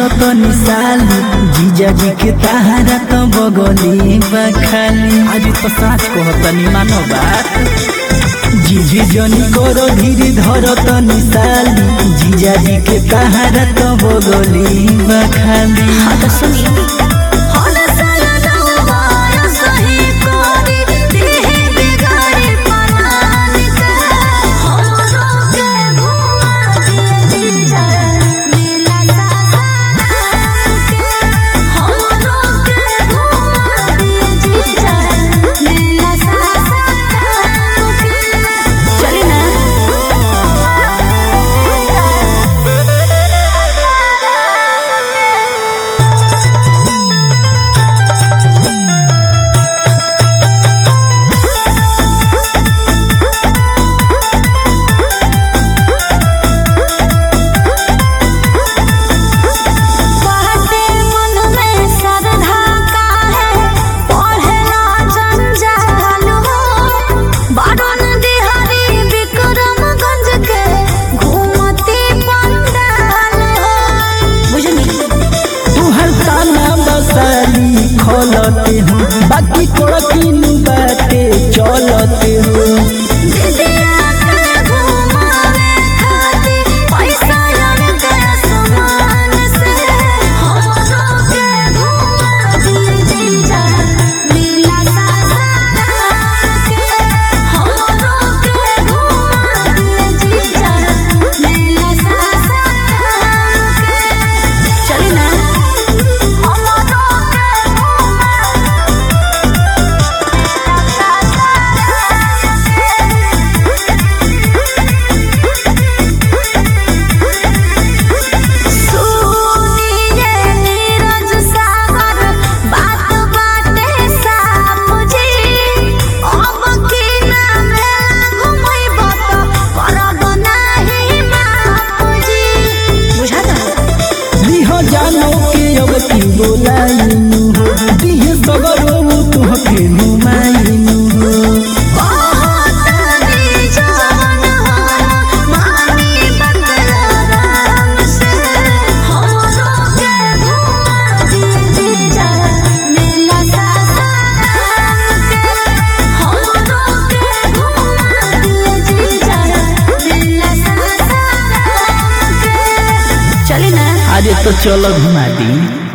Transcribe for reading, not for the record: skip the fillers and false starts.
तो निसाली जीजा जी के ताहरा तो बगली बखाली। आज तो साच कहतनी मानो बात जीजी जनी करो धीरे धरो तो निसाली जीजा जी के ताहरा तो बगली बखाली। हाँ तो सुनिए खोलते हो बाकी कोड़ा किनु बाटे चलते हो। जानो के अब की बोलाइनु हो दिहे सबरो तुहके नुमाइनु हो। आज तो चलो घुमा दी।